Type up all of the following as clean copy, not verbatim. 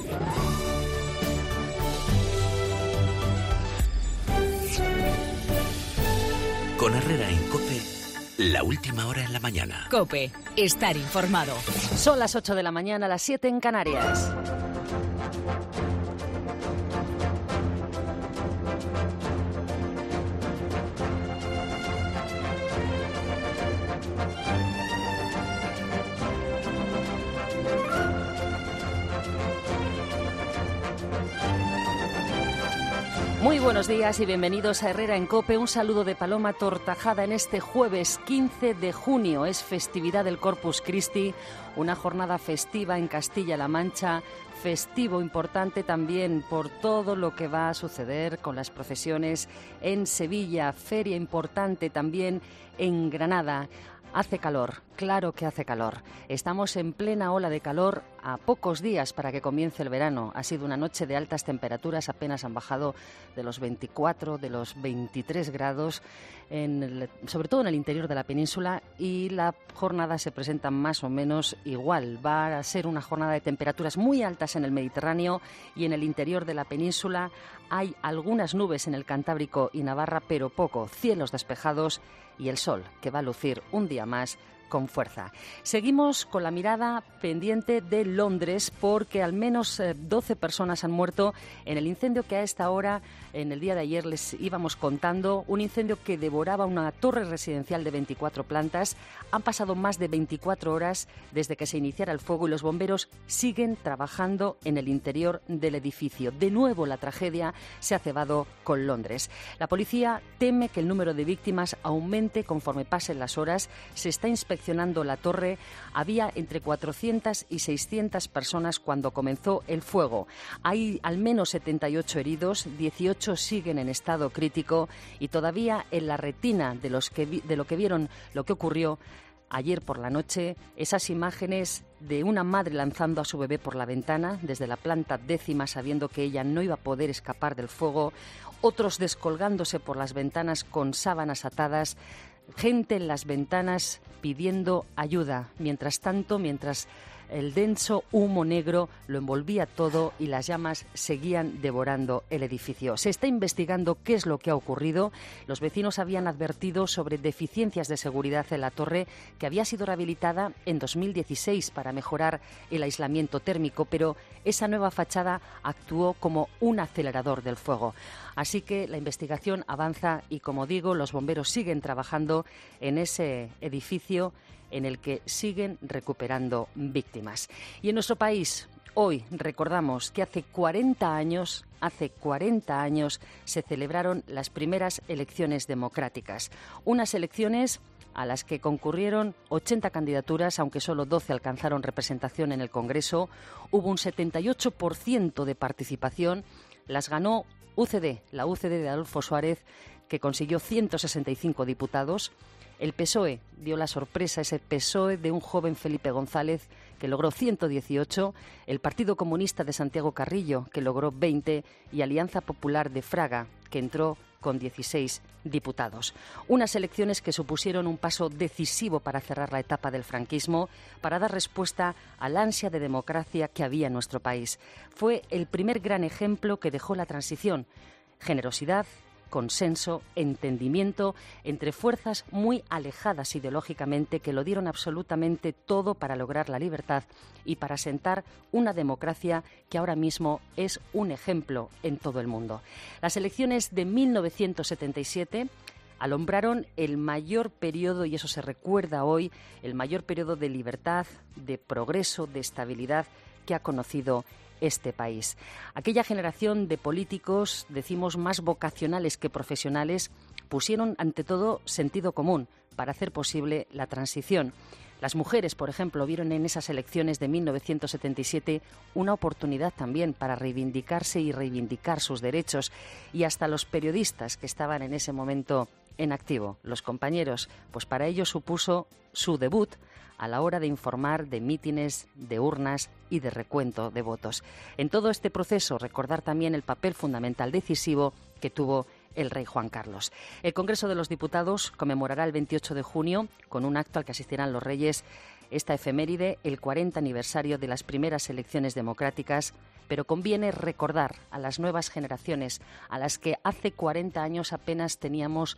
Con Herrera en COPE, la última hora en la mañana. COPE, estar informado. Son las 8 de la mañana, las 7 en Canarias. Muy buenos días y bienvenidos a Herrera en COPE. Un saludo de Paloma Tortajada en este jueves 15 de junio. Es festividad del Corpus Christi, una jornada festiva en Castilla-La Mancha, festivo importante también por todo lo que va a suceder con las procesiones en Sevilla, feria importante también en Granada. Hace calor, claro que hace calor. Estamos en plena ola de calor a pocos días para que comience el verano. Ha sido una noche de altas temperaturas, apenas han bajado de los 24, de los 23 grados, sobre todo en el interior de la península, y la jornada se presenta más o menos igual. Va a ser una jornada de temperaturas muy altas en el Mediterráneo y en el interior de la península. Hay algunas nubes en el Cantábrico y Navarra, pero poco. Cielos despejados y el sol, que va a lucir un día más con fuerza. Seguimos con la mirada pendiente de Londres porque al menos 12 personas han muerto en el incendio que a esta hora, en el día de ayer, les íbamos contando. Un incendio que devoraba una torre residencial de 24 plantas. Han pasado más de 24 horas desde que se iniciara el fuego y los bomberos siguen trabajando en el interior del edificio. De nuevo la tragedia se ha cebado con Londres. La policía teme que el número de víctimas aumente conforme pasen las horas. Se está inspeccionando la torre. Había entre 400 y 600 personas cuando comenzó el fuego. Hay al menos 78 heridos, 18 siguen en estado crítico y todavía en la retina de lo que vieron lo que ocurrió ayer por la noche, esas imágenes de una madre lanzando a su bebé por la ventana desde la planta 10ª sabiendo que ella no iba a poder escapar del fuego, otros descolgándose por las ventanas con sábanas atadas, gente en las ventanas pidiendo ayuda. Mientras tanto, mientras el denso humo negro lo envolvía todo y las llamas seguían devorando el edificio. Se está investigando qué es lo que ha ocurrido. Los vecinos habían advertido sobre deficiencias de seguridad en la torre, que había sido rehabilitada en 2016 para mejorar el aislamiento térmico, pero esa nueva fachada actuó como un acelerador del fuego. Así que la investigación avanza y, como digo, los bomberos siguen trabajando en ese edificio en el que siguen recuperando víctimas. Y en nuestro país, hoy recordamos que hace 40 años se celebraron las primeras elecciones democráticas. Unas elecciones a las que concurrieron 80 candidaturas, aunque solo 12 alcanzaron representación en el Congreso. Hubo un 78% de participación. Las ganó UCD, la UCD de Adolfo Suárez, que consiguió 165 diputados. El PSOE dio la sorpresa, ese PSOE de un joven Felipe González, que logró 118, el Partido Comunista de Santiago Carrillo, que logró 20, y Alianza Popular de Fraga, que entró con 16 diputados. Unas elecciones que supusieron un paso decisivo para cerrar la etapa del franquismo, para dar respuesta al ansia de democracia que había en nuestro país. Fue el primer gran ejemplo que dejó la transición. Generosidad, consenso, entendimiento entre fuerzas muy alejadas ideológicamente que lo dieron absolutamente todo para lograr la libertad y para asentar una democracia que ahora mismo es un ejemplo en todo el mundo. Las elecciones de 1977 alumbraron el mayor periodo, y eso se recuerda hoy, el mayor periodo de libertad, de progreso, de estabilidad que ha conocido este país. Aquella generación de políticos, decimos, más vocacionales que profesionales, pusieron ante todo sentido común para hacer posible la transición. Las mujeres, por ejemplo, vieron en esas elecciones de 1977 una oportunidad también para reivindicarse y reivindicar sus derechos, y hasta los periodistas que estaban en ese momento en activo, los compañeros, pues para ellos supuso su debut a la hora de informar de mítines, de urnas y de recuento de votos. En todo este proceso, recordar también el papel fundamental decisivo que tuvo el rey Juan Carlos. El Congreso de los Diputados conmemorará el 28 de junio, con un acto al que asistirán los reyes, esta efeméride, el 40 aniversario de las primeras elecciones democráticas, pero conviene recordar a las nuevas generaciones, a las que hace 40 años apenas teníamos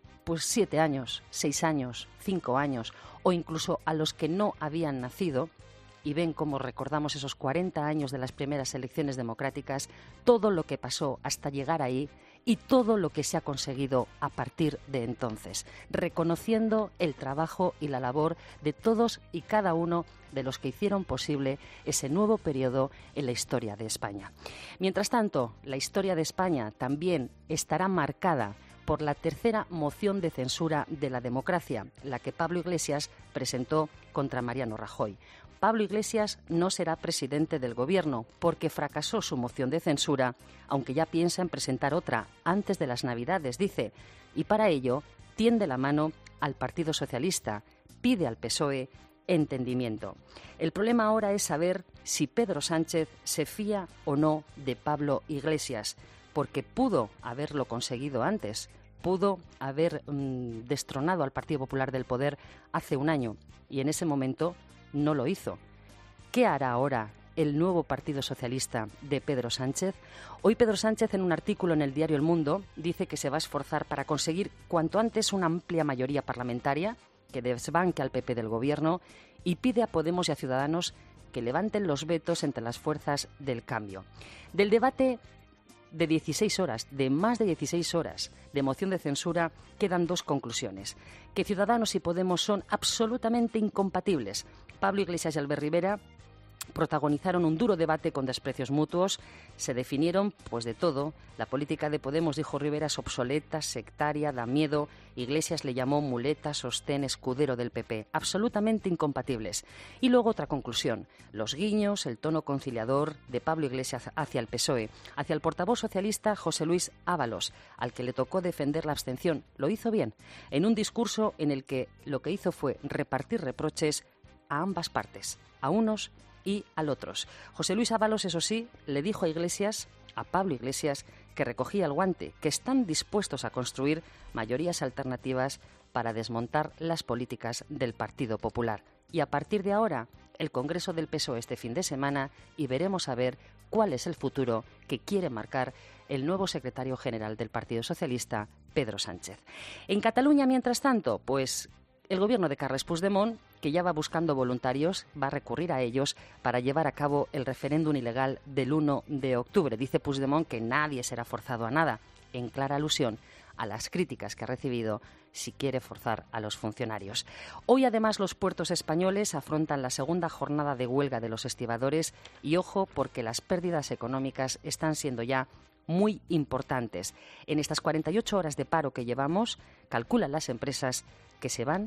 7 años, 6 años, 5 años, o incluso a los que no habían nacido, y ven cómo recordamos esos 40 años de las primeras elecciones democráticas, todo lo que pasó hasta llegar ahí y todo lo que se ha conseguido a partir de entonces, reconociendo el trabajo y la labor de todos y cada uno de los que hicieron posible ese nuevo periodo en la historia de España. Mientras tanto, la historia de España también estará marcada por la tercera moción de censura de la democracia, la que Pablo Iglesias presentó contra Mariano Rajoy. Pablo Iglesias no será presidente del Gobierno porque fracasó su moción de censura, aunque ya piensa en presentar otra antes de las Navidades, dice, y para ello tiende la mano al Partido Socialista, pide al PSOE entendimiento. El problema ahora es saber si Pedro Sánchez se fía o no de Pablo Iglesias, porque pudo haberlo conseguido antes, pudo haber destronado al Partido Popular del poder hace un año y en ese momento no lo hizo. ¿Qué hará ahora el nuevo Partido Socialista de Pedro Sánchez? Hoy Pedro Sánchez, en un artículo en el diario El Mundo, dice que se va a esforzar para conseguir cuanto antes una amplia mayoría parlamentaria que desbanque al PP del Gobierno y pide a Podemos y a Ciudadanos que levanten los vetos entre las fuerzas del cambio. Del debate de 16 horas, de más de 16 horas de moción de censura, quedan dos conclusiones. Que Ciudadanos y Podemos son absolutamente incompatibles. Pablo Iglesias y Albert Rivera protagonizaron un duro debate con desprecios mutuos, se definieron pues de todo. La política de Podemos, dijo Rivera, es obsoleta, sectaria, da miedo. Iglesias le llamó muleta, sostén, escudero del PP. Absolutamente incompatibles. Y luego otra conclusión, los guiños, el tono conciliador de Pablo Iglesias hacia el PSOE, hacia el portavoz socialista José Luis Ábalos, al que le tocó defender la abstención. Lo hizo bien, en un discurso en el que lo que hizo fue repartir reproches a ambas partes, a unos y al otros. José Luis Ábalos, eso sí, le dijo a Iglesias, a Pablo Iglesias, que recogía el guante, que están dispuestos a construir mayorías alternativas para desmontar las políticas del Partido Popular. Y a partir de ahora, el Congreso del PSOE este fin de semana y veremos a ver cuál es el futuro que quiere marcar el nuevo secretario general del Partido Socialista, Pedro Sánchez. En Cataluña, mientras tanto, pues el gobierno de Carles Puigdemont, que ya va buscando voluntarios, va a recurrir a ellos para llevar a cabo el referéndum ilegal del 1 de octubre. Dice Puigdemont que nadie será forzado a nada, en clara alusión a las críticas que ha recibido si quiere forzar a los funcionarios. Hoy, además, los puertos españoles afrontan la segunda jornada de huelga de los estibadores y, ojo, porque las pérdidas económicas están siendo ya muy importantes. En estas 48 horas de paro que llevamos, calculan las empresas que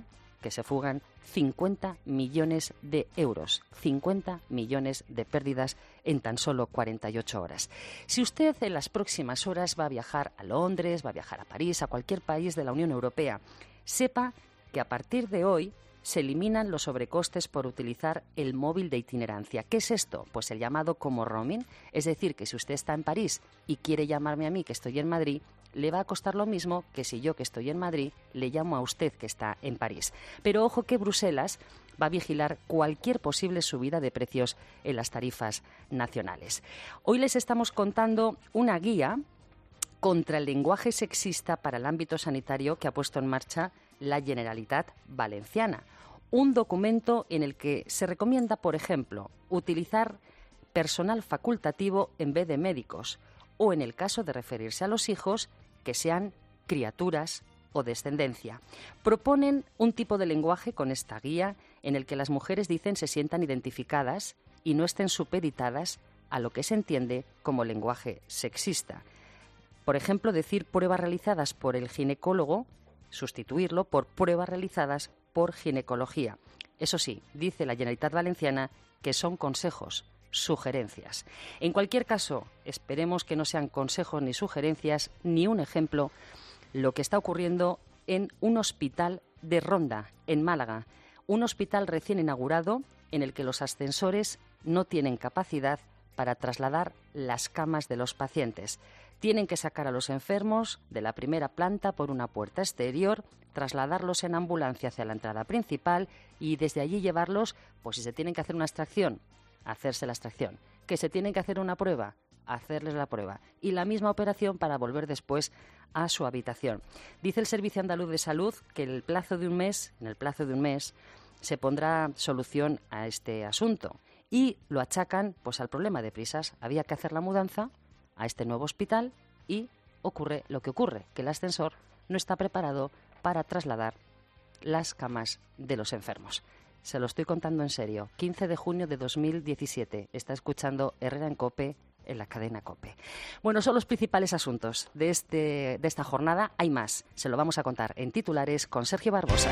se fugan 50 millones de euros, 50 millones de pérdidas en tan solo 48 horas. Si usted en las próximas horas va a viajar a Londres, va a viajar a París, a cualquier país de la Unión Europea, sepa que a partir de hoy se eliminan los sobrecostes por utilizar el móvil de itinerancia. ¿Qué es esto? Pues el llamado como roaming, es decir, que si usted está en París y quiere llamarme a mí que estoy en Madrid, le va a costar lo mismo que si yo, que estoy en Madrid, le llamo a usted que está en París. Pero ojo que Bruselas va a vigilar cualquier posible subida de precios en las tarifas nacionales. Hoy les estamos contando una guía contra el lenguaje sexista para el ámbito sanitario que ha puesto en marcha la Generalitat Valenciana. Un documento en el que se recomienda, por ejemplo, utilizar personal facultativo en vez de médicos, o en el caso de referirse a los hijos, que sean criaturas o descendencia. Proponen un tipo de lenguaje con esta guía en el que las mujeres dicen se sientan identificadas y no estén supeditadas a lo que se entiende como lenguaje sexista. Por ejemplo, decir pruebas realizadas por el ginecólogo, sustituirlo por pruebas realizadas por ginecología. Eso sí, dice la Generalitat Valenciana que son consejos, sugerencias. En cualquier caso, esperemos que no sean consejos ni sugerencias ni un ejemplo lo que está ocurriendo en un hospital de Ronda, en Málaga. Un hospital recién inaugurado en el que los ascensores no tienen capacidad para trasladar las camas de los pacientes. Tienen que sacar a los enfermos de la primera planta por una puerta exterior, trasladarlos en ambulancia hacia la entrada principal y desde allí llevarlos, pues si se tienen que hacer una extracción, hacerse la extracción. Que se tienen que hacer una prueba, hacerles la prueba. Y la misma operación para volver después a su habitación. Dice el Servicio Andaluz de Salud que en el plazo de un mes, se pondrá solución a este asunto. Y lo achacan pues al problema de prisas. Había que hacer la mudanza a este nuevo hospital y ocurre lo que ocurre, que el ascensor no está preparado para trasladar las camas de los enfermos. Se lo estoy contando en serio. 15 de junio de 2017. Está escuchando Herrera en COPE, en la cadena COPE. Bueno, son los principales asuntos de esta jornada. Hay más. Se lo vamos a contar en titulares con Sergio Barbosa.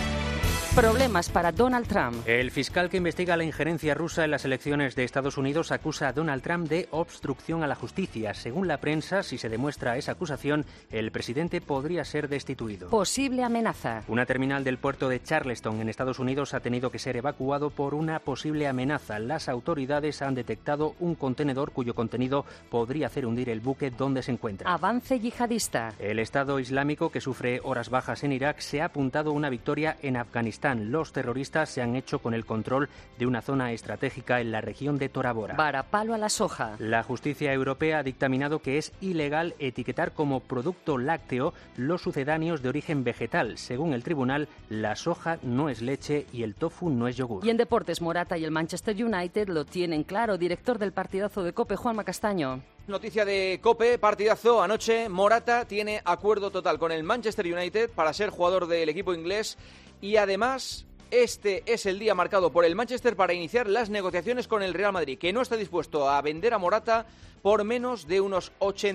Problemas para Donald Trump. El fiscal que investiga la injerencia rusa en las elecciones de Estados Unidos acusa a Donald Trump de obstrucción a la justicia. Según la prensa, si se demuestra esa acusación, el presidente podría ser destituido. Posible amenaza. Una terminal del puerto de Charleston, en Estados Unidos, ha tenido que ser evacuado por una posible amenaza. Las autoridades han detectado un contenedor cuyo contenido podría hacer hundir el buque donde se encuentra. Avance yihadista. El Estado Islámico, que sufre horas bajas en Irak, se ha apuntado una victoria en Afganistán. Los terroristas se han hecho con el control de una zona estratégica en la región de Tora Bora. Varapalo a la soja. La justicia europea ha dictaminado que es ilegal etiquetar como producto lácteo los sucedáneos de origen vegetal. Según el tribunal, la soja no es leche y el tofu no es yogur. Y en deportes, Morata y el Manchester United lo tienen claro. Director del partidazo de COPE, Juanma Castaño. Noticia de COPE, partidazo anoche. Morata tiene acuerdo total con el Manchester United para ser jugador del equipo inglés y además este es el día marcado por el Manchester para iniciar las negociaciones con el Real Madrid, que no está dispuesto a vender a Morata por menos de unos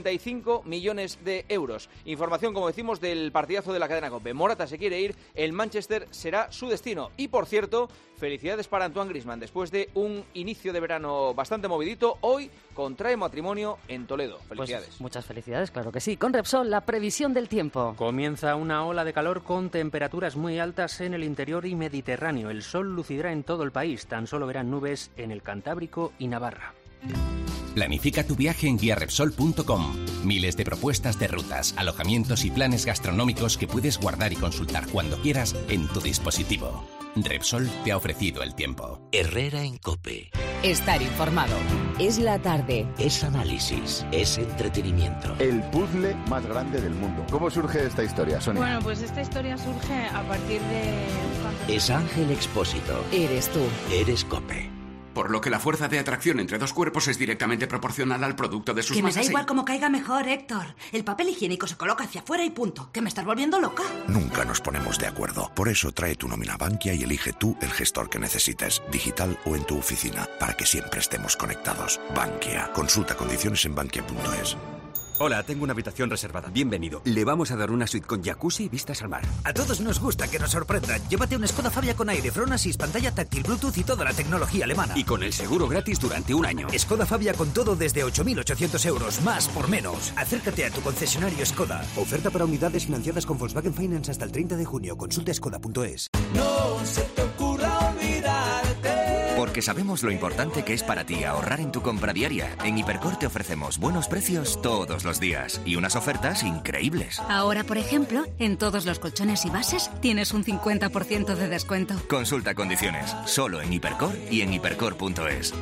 85 millones de euros. Información, como decimos, del partidazo de la cadena COPE. Morata se quiere ir, el Manchester será su destino. Y, por cierto, felicidades para Antoine Griezmann. Después de un inicio de verano bastante movidito, hoy contrae matrimonio en Toledo. Felicidades. Pues muchas felicidades, claro que sí. Con Repsol, la previsión del tiempo. Comienza una ola de calor con temperaturas muy altas en el interior y Mediterráneo. El sol lucirá en todo el país. Tan solo verán nubes en el Cantábrico y Navarra. Planifica tu viaje en guiarepsol.com. Miles de propuestas de rutas, alojamientos y planes gastronómicos que puedes guardar y consultar cuando quieras en tu dispositivo. Repsol te ha ofrecido el tiempo. Herrera en COPE. Estar informado. Es la tarde. Es análisis. Es entretenimiento. El puzzle más grande del mundo. ¿Cómo surge esta historia, Sonia? Bueno, pues esta historia surge a partir de... Es Ángel Expósito. Eres tú. Eres COPE. Por lo que la fuerza de atracción entre dos cuerpos es directamente proporcional al producto de sus masas. masas. Que me da igual cómo caiga mejor, Héctor. El papel higiénico se coloca hacia afuera y punto. Que me estás volviendo loca. Nunca nos ponemos de acuerdo. Por eso trae tu nómina Bankia y elige tú el gestor que necesites, digital o en tu oficina, para que siempre estemos conectados. Bankia. Consulta condiciones en bankia.es. Hola, tengo una habitación reservada. Bienvenido. Le vamos a dar una suite con jacuzzi y vistas al mar. A todos nos gusta que nos sorprendan. Llévate un Skoda Fabia con aire, Front Assist, pantalla táctil, Bluetooth y toda la tecnología alemana. Y con el seguro gratis durante un año. Skoda Fabia con todo desde 8.800 euros, más por menos. Acércate a tu concesionario Skoda. Oferta para unidades financiadas con Volkswagen Finance hasta el 30 de junio. Consulta skoda.es. No se te ocurra olvidarte. Porque sabemos lo importante que es para ti ahorrar en tu compra diaria. En Hipercor te ofrecemos buenos precios todos los días y unas ofertas increíbles. Ahora, por ejemplo, en todos los colchones y bases tienes un 50% de descuento. Consulta condiciones, solo en Hipercor y en hipercor.es.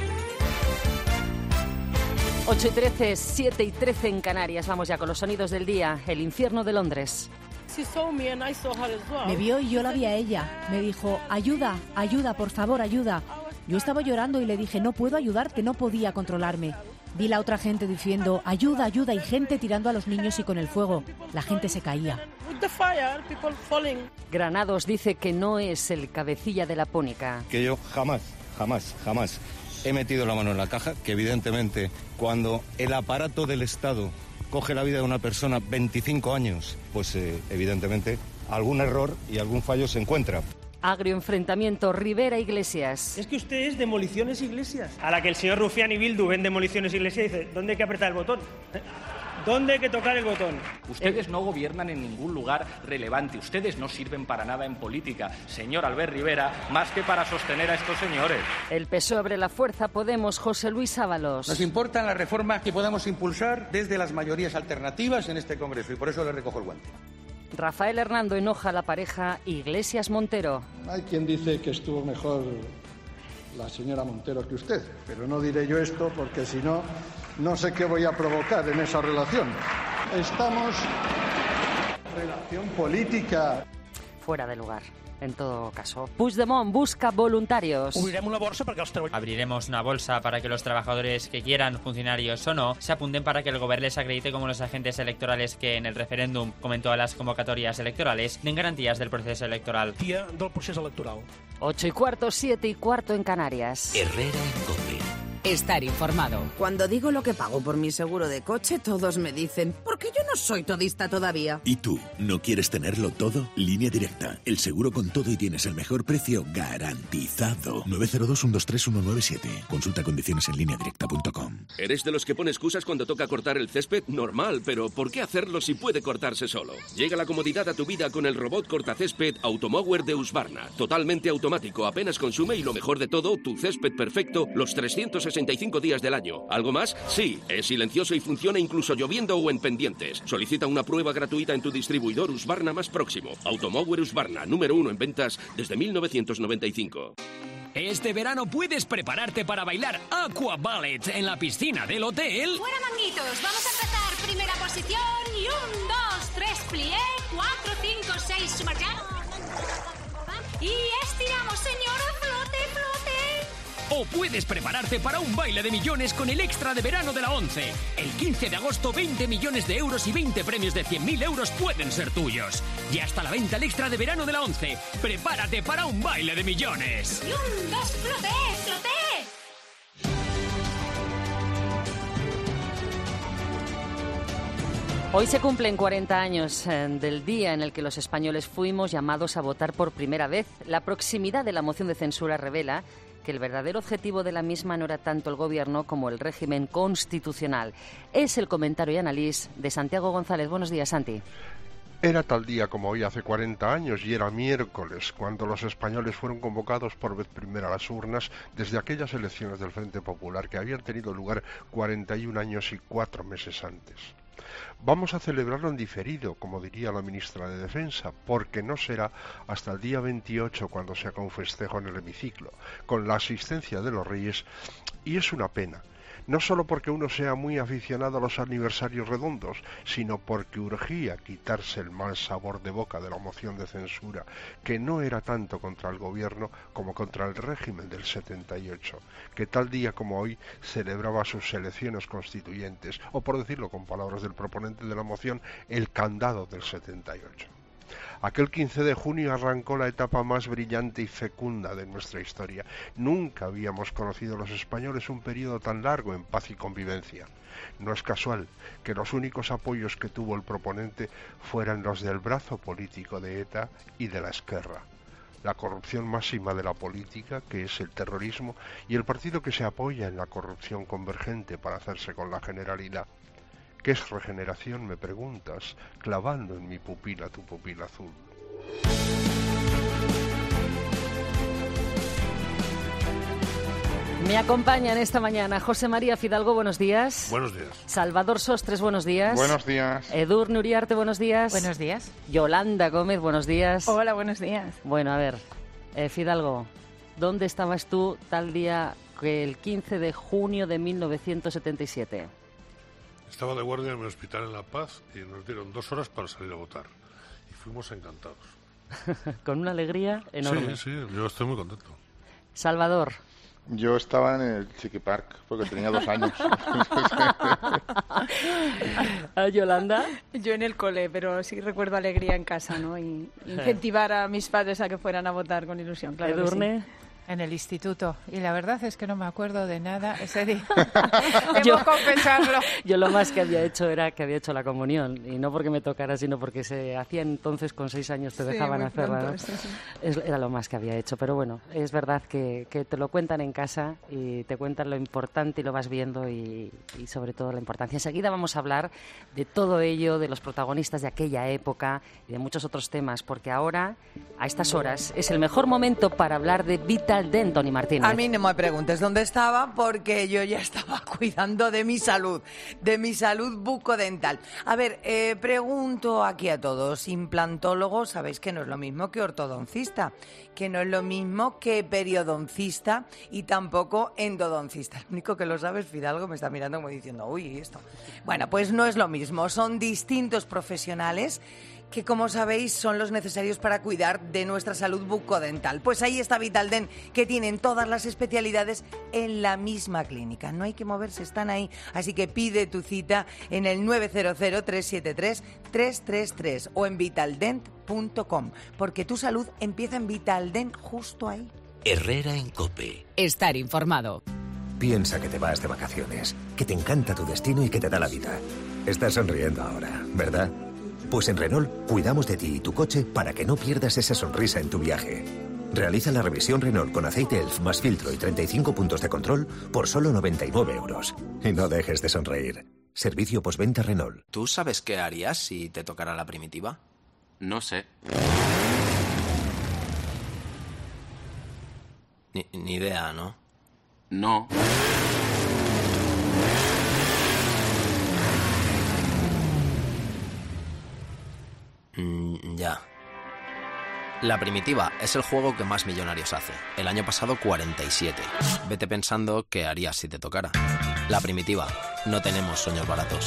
8:13, 7:13 en Canarias. Vamos ya con los sonidos del día. El infierno de Londres. Me vio y yo la vi a ella. Me dijo, ayuda, ayuda, por favor, ayuda. Yo estaba llorando y le dije, no puedo ayudarte, no podía controlarme. Vi la otra gente diciendo, ayuda, ayuda, y gente tirando a los niños y con el fuego. La gente se caía. Granados dice que no es el cabecilla de la Púnica. Que yo jamás he metido la mano en la caja, que evidentemente cuando el aparato del Estado coge la vida de una persona 25 años, pues evidentemente algún error y algún fallo se encuentra. Agrio enfrentamiento Rivera Iglesias. Es que usted es Demoliciones Iglesias. A la que el señor Rufián y Bildu ven Demoliciones Iglesias y dice, ¿dónde hay que apretar el botón? ¿Dónde hay que tocar el botón? Ustedes no gobiernan en ningún lugar relevante. Ustedes no sirven para nada en política, señor Albert Rivera, más que para sostener a estos señores. El PSOE abre la fuerza. Podemos, José Luis Ábalos. Nos importan las reformas que podamos impulsar desde las mayorías alternativas en este Congreso y por eso le recojo el guante. Rafael Hernando enoja a la pareja Iglesias-Montero. Hay quien dice que estuvo mejor la señora Montero que usted, pero no diré yo esto porque si no, no sé qué voy a provocar en esa relación. Estamos en relación política. Fuera de lugar, en todo caso. Puigdemont busca voluntarios. Abriremos una bolsa para que los trabajadores que quieran, funcionarios o no, se apunten para que el gobierno les acredite como los agentes electorales que en el referéndum, como en todas las convocatorias electorales, den garantías del proceso electoral. 8:15, 7:15 en Canarias. Herrera en COPE. Estar informado. Cuando digo lo que pago por mi seguro de coche, todos me dicen, porque yo no soy todista todavía. ¿Y tú? ¿No quieres tenerlo todo? Línea Directa. El seguro con todo y tienes el mejor precio garantizado. 902-123-197. Consulta condiciones en lineadirecta.com. ¿Eres de los que pone excusas cuando toca cortar el césped? Normal, pero ¿por qué hacerlo si puede cortarse solo? Llega la comodidad a tu vida con el robot cortacésped Automower de Husqvarna. Totalmente automático, apenas consume y lo mejor de todo, tu césped perfecto los 365 días del año. ¿Algo más? Sí, es silencioso y funciona incluso lloviendo o en pendientes. Solicita una prueba gratuita en tu distribuidor Husqvarna más próximo. Automower Husqvarna, número 1 en ventas desde 1995. Este verano puedes prepararte para bailar Aqua Ballet en la piscina del hotel. ¡Fuera, manguitos! Vamos a empezar. Primera posición y 1, 2, 3, plié, 4, 5, 6, sumarcado. Y estiramos, señor, flote, flote. O puedes prepararte para un baile de millones con el extra de verano de la ONCE. El 15 de agosto, 20 millones de euros y 20 premios de 100.000 euros pueden ser tuyos. Ya está a la venta el extra de verano de la ONCE. Prepárate para un baile de millones. Y 1, 2, flote, flote. Hoy se cumplen 40 años del día en el que los españoles fuimos llamados a votar por primera vez. La proximidad de la moción de censura revela que el verdadero objetivo de la misma no era tanto el gobierno como el régimen constitucional. Es el comentario y análisis de Santiago González. Buenos días, Santi. Era tal día como hoy hace 40 años y era miércoles cuando los españoles fueron convocados por vez primera a las urnas desde aquellas elecciones del Frente Popular que habían tenido lugar 41 años y 4 meses antes. Vamos a celebrarlo en diferido, como diría la ministra de Defensa, porque no será hasta el día 28 cuando se haga un festejo en el hemiciclo, con la asistencia de los reyes, y es una pena. No solo porque uno sea muy aficionado a los aniversarios redondos, sino porque urgía quitarse el mal sabor de boca de la moción de censura, que no era tanto contra el gobierno como contra el régimen del 78, que tal día como hoy celebraba sus elecciones constituyentes, o por decirlo con palabras del proponente de la moción, el candado del 78. Aquel 15 de junio arrancó la etapa más brillante y fecunda de nuestra historia. Nunca habíamos conocido los españoles un periodo tan largo en paz y convivencia. No es casual que los únicos apoyos que tuvo el proponente fueran los del brazo político de ETA y de la Esquerra. La corrupción máxima de la política, que es el terrorismo, y el partido que se apoya en la corrupción convergente para hacerse con la Generalidad. ¿Qué es regeneración?, me preguntas, clavando en mi pupila tu pupila azul. Me acompañan esta mañana José María Fidalgo, buenos días. Buenos días. Salvador Sostres, buenos días. Buenos días. Edurne Uriarte, buenos días. Buenos días. Yolanda Gómez, buenos días. Hola, buenos días. Bueno, a ver, Fidalgo, ¿dónde estabas tú tal día que el 15 de junio de 1977? Estaba de guardia en mi hospital en La Paz y nos dieron 2 horas para salir a votar. Y fuimos encantados. Con una alegría enorme. Sí, yo estoy muy contento. Salvador. Yo estaba en el Chiqui Park porque tenía 2 años. ¿Yolanda? Yo en el cole, pero sí recuerdo alegría en casa, ¿no? Y incentivar a mis padres a que fueran a votar con ilusión, claro. ¿Edurne? En el instituto. Y la verdad es que no me acuerdo de nada ese día. Debo confesarlo. Yo lo más que había hecho era que había hecho la comunión. Y no porque me tocara, sino porque se hacía entonces con 6 años, te dejaban hacerla, ¿no? Sí. Era lo más que había hecho. Pero bueno, es verdad que te lo cuentan en casa y te cuentan lo importante y lo vas viendo y sobre todo la importancia. Enseguida vamos a hablar de todo ello, de los protagonistas de aquella época y de muchos otros temas, porque ahora, a estas horas, es el mejor momento para hablar de Vital Dent, Toni Martínez. A mí no me preguntes dónde estaba, porque yo ya estaba cuidando de mi salud bucodental. A ver, pregunto aquí a todos, implantólogo, sabéis que no es lo mismo que ortodoncista, que no es lo mismo que periodoncista y tampoco endodoncista. El único que lo sabe es Fidalgo, me está mirando como diciendo, uy, esto. Bueno, pues no es lo mismo, son distintos profesionales que, como sabéis, son los necesarios para cuidar de nuestra salud bucodental. Pues ahí está Vitaldent, que tienen todas las especialidades en la misma clínica. No hay que moverse, están ahí. Así que pide tu cita en el 900-373-333 o en vitaldent.com, porque tu salud empieza en Vitaldent justo ahí. Herrera en COPE. Estar informado. Piensa que te vas de vacaciones, que te encanta tu destino y que te da la vida. Estás sonriendo ahora, ¿verdad? Pues en Renault cuidamos de ti y tu coche para que no pierdas esa sonrisa en tu viaje. Realiza la revisión Renault con aceite ELF más filtro y 35 puntos de control por solo 99 euros. Y no dejes de sonreír. Servicio postventa Renault. ¿Tú sabes qué harías si te tocara la primitiva? No sé. Ni idea, ¿no? No. Ya. La primitiva es el juego que más millonarios hace. El año pasado 47. Vete pensando qué harías si te tocara. La primitiva. No tenemos sueños baratos.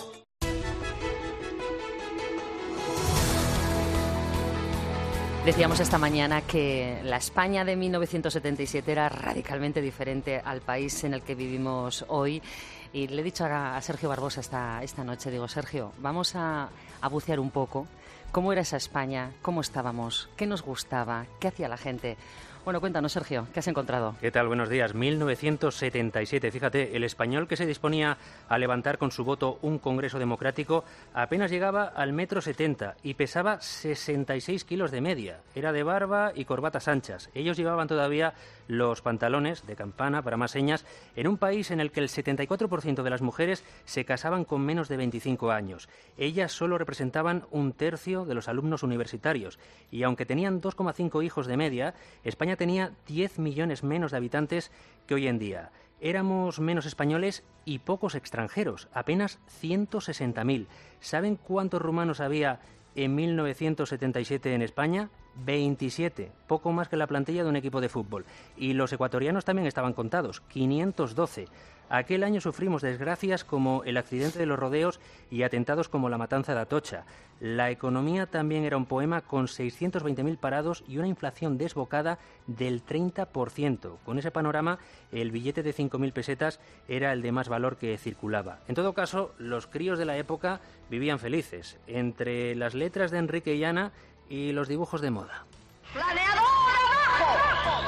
Decíamos esta mañana que la España de 1977 era radicalmente diferente al país en el que vivimos hoy. Y le he dicho a Sergio Barbosa esta noche, digo, Sergio, vamos a bucear un poco. ¿Cómo era esa España? ¿Cómo estábamos? ¿Qué nos gustaba? ¿Qué hacía la gente? Bueno, cuéntanos, Sergio, ¿qué has encontrado? ¿Qué tal? Buenos días. 1977. Fíjate, el español que se disponía a levantar con su voto un Congreso democrático apenas llegaba al 1,70 m y pesaba 66 kilos de media. Era de barba y corbatas anchas. Ellos llevaban todavía los pantalones de campana, para más señas, en un país en el que el 74% de las mujeres se casaban con menos de 25 años. Ellas solo representaban 1/3 de los alumnos universitarios y aunque tenían 2,5 hijos de media, España tenía 10 millones menos de habitantes que hoy en día. Éramos menos españoles y pocos extranjeros, apenas 160.000. ¿Saben cuántos rumanos había en 1977 en España? 27, poco más que la plantilla de un equipo de fútbol. Y los ecuatorianos también estaban contados, 512. Aquel año sufrimos desgracias como el accidente de los rodeos y atentados como la matanza de Atocha. La economía también era un poema, con 620.000 parados y una inflación desbocada del 30%. Con ese panorama, el billete de 5.000 pesetas era el de más valor que circulaba. En todo caso, los críos de la época vivían felices, entre las letras de Enrique y Ana y los dibujos de moda. ¡Planeador abajo!